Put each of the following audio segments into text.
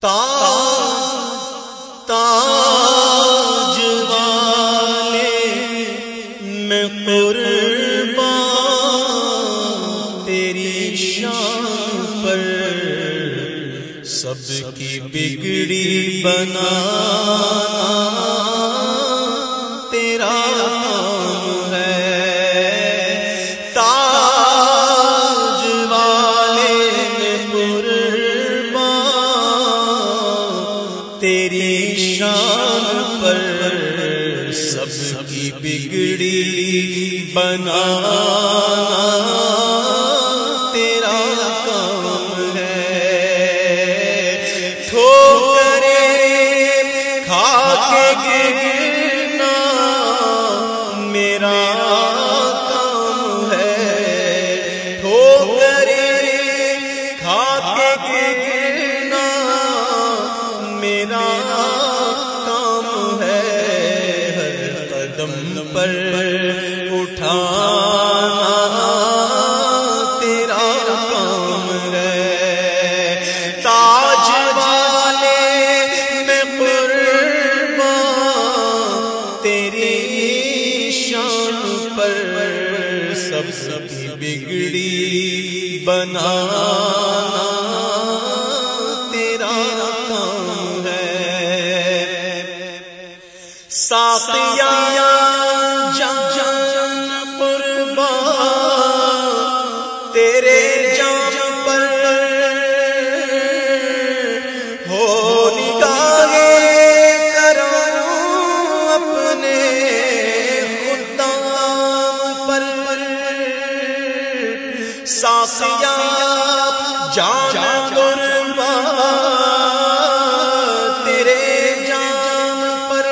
تاج والے میں قربان تیری شان پر، سب کی بگڑی بنانا تیرا کام ہے۔ تاج والے میں قربان تیری شان پر، سب کی بگڑی بنانا تیرا کام ہے۔ ٹھوکریں کھا کے گرنا میرا کام ہے، ٹھوکریں کھا کے گرنا میرا کام ہے، ہر قدم پر اٹھانا تیرا کام ہے۔ تاج والے میں قربان تیری شان پر، سب کی بگڑی بنانا تیرا کام ہے۔ ساقیاں جان قربان تیرے جام پر، ہو نگاہ کرم اپنے خدام پر۔ ساقیاں جان قربان تیرے جام پر،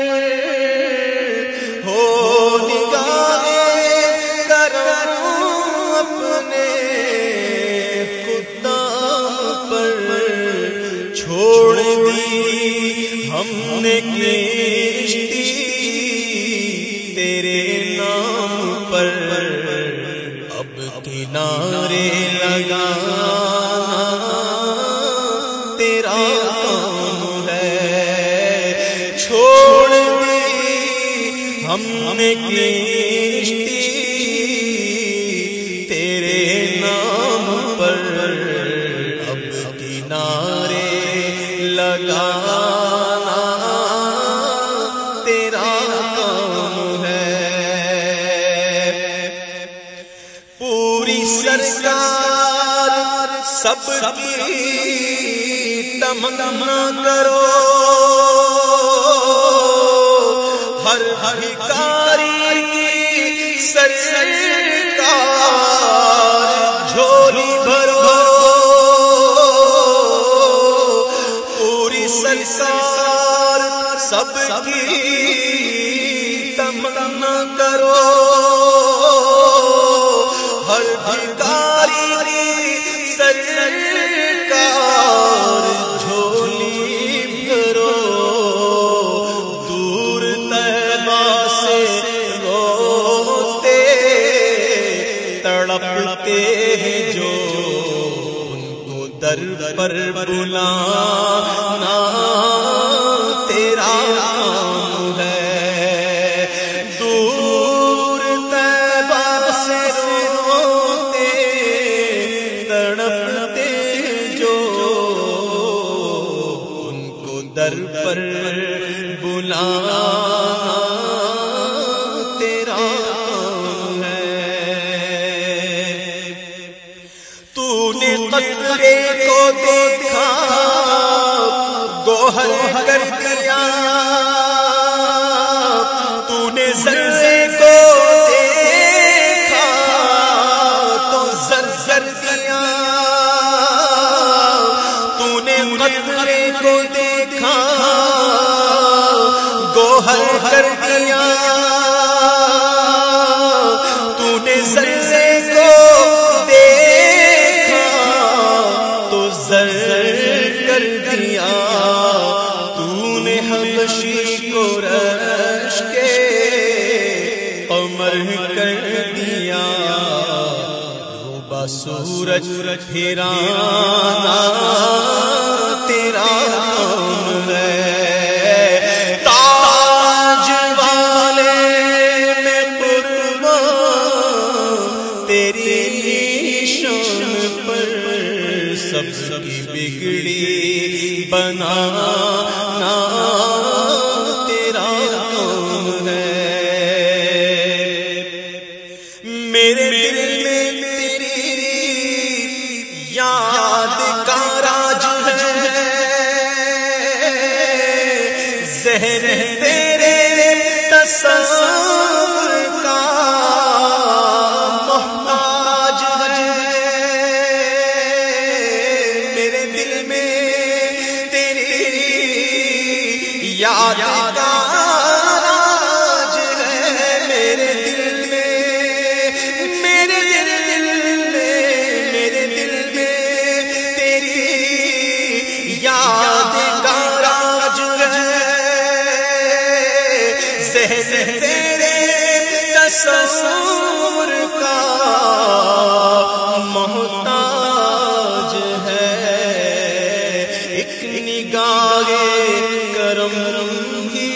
ہو نگاہ کرم اپنے خدام پر۔ چھوڑ دی ہم نے کشتی تیرے نام پر، اب کنارے لگانا تیرا کام ہے۔ چھوڑ دی ہم نے کشتی تیرے نام پر، اب کنارے لگانا تیرا کام ہے۔ پوری سرکار سب کی تمنا کرو، ہر بھکاری کی سرکار جھولی بھرو۔ پوری سرکار سب کی تمنا کرو، ہر بھکاری کی سرکار جھولی بھرو۔ دور طیبہ سے روتے تڑپتے ہیں جو، ان کو در پر بلانا تیرا کام ہے۔ دور طیبہ سے روتے تڑپتے جو، ان کو در پر بلانا تیرا کام ہے۔ تو نے قطرے کو دیکھا گوہر کر دیا، تو نے ذرے کو دیکھا تو زر دیا، تو نے قطرے کو دیکھا گوہر کر دیا، تو نے ذرے کو دیکھا تو زر کر دیا، تو نے حبشی کو رش کے قمر کر دیا، ڈوبا سورج پھرانا تیرا بنانا تیرا کام ہے، میرے دل میں تیری یاد کا راج ہے، ذہن تیرے تصور کا محتاج ہے، میرے دل میں تیری یاد کا راج ہے، میرے دل میں تیری یاد کا راج ہے، ذہن تیرے تصور کا محتاج ہے، ایک نگاہ کرم کی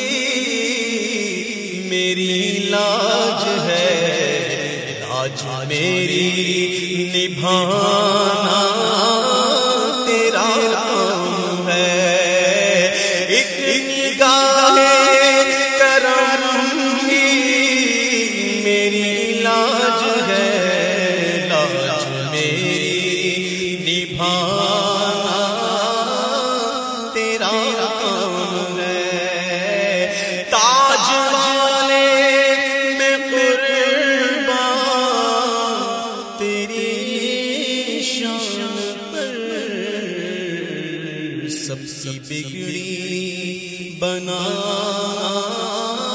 میری لاج ہے، لاج میری نبھانا تیرا کام ہے، ایک نگاہ کرم کی میری لاج ہے، لاج میری نبھانا تیرا کام ہے، تاج والے میں قربان تیری شان پر، سب کی بگڑی بنا